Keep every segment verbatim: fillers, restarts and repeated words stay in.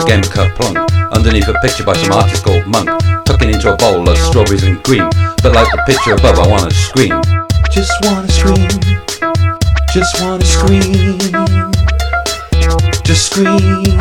game of Kerplunk, underneath a picture by some artist called Monk, tucking into a bowl of strawberries and cream. But like the picture above, I wanna scream. Just wanna scream. Just wanna scream. Just scream.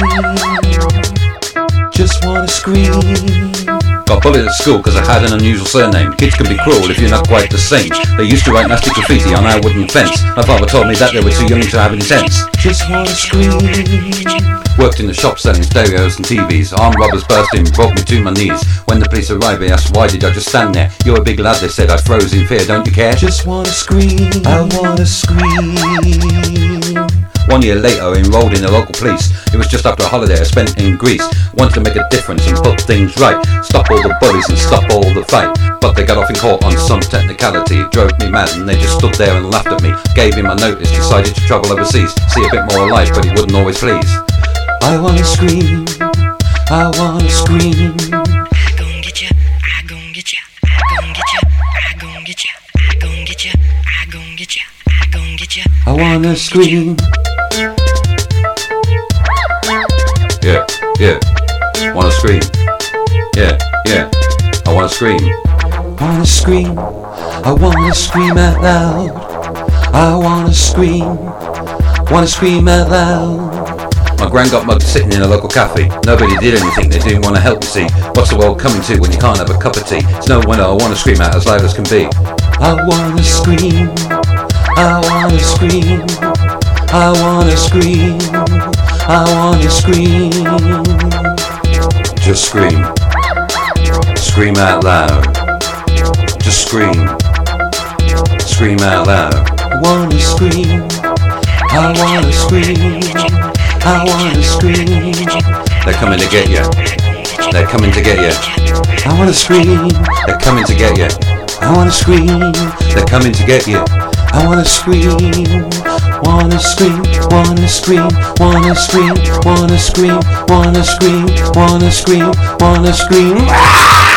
Just wanna scream. Got bullied at school because I had an unusual surname. Kids can be cruel if you're not quite the same. They used to write nasty graffiti on our wooden fence. My father told me that they were too young to have any sense. Just wanna scream. Worked in the shop selling stereos and T Vs. Armed robbers burst in, brought me to my knees. When the police arrived, they asked, why did I just stand there? You're a big lad, they said. I froze in fear, don't you care? Just wanna scream. I wanna scream. One year later, I enrolled in the local police. It was just after a holiday I spent in Greece. Wanted to make a difference and put things right. Stop all the bullies and stop all the fight. But they got off in court on some technicality. It drove me mad and they just stood there and laughed at me. Gave him a notice, decided to travel overseas. See a bit more of life, but he wouldn't always please. I wanna scream, I wanna scream. I gon' get ya, I gon' get ya, I gon' get ya, I gon' get ya, I gon' get ya, I gon' get ya, I gon' get ya. I wanna scream. Yeah, yeah, wanna scream. Yeah, yeah, I wanna scream. Wanna scream, I wanna scream out loud. I wanna scream, wanna scream out loud. My gran got mugged sitting in a local cafe. Nobody did anything, they didn't want to help, you see. What's the world coming to when you can't have a cup of tea? It's no wonder I want to scream out as loud as can be. I wanna scream, I wanna scream, I wanna scream, I wanna scream. Just scream, scream out loud. Just scream, scream out loud. I wanna scream, I wanna scream, I wanna scream. They're coming to get you. They're coming to get you. I wanna scream. They're coming to get you. I wanna scream. They're coming to get you. I wanna scream. Wanna scream. Wanna scream. Wanna scream. Wanna scream. Wanna scream. Wanna scream. Wanna scream.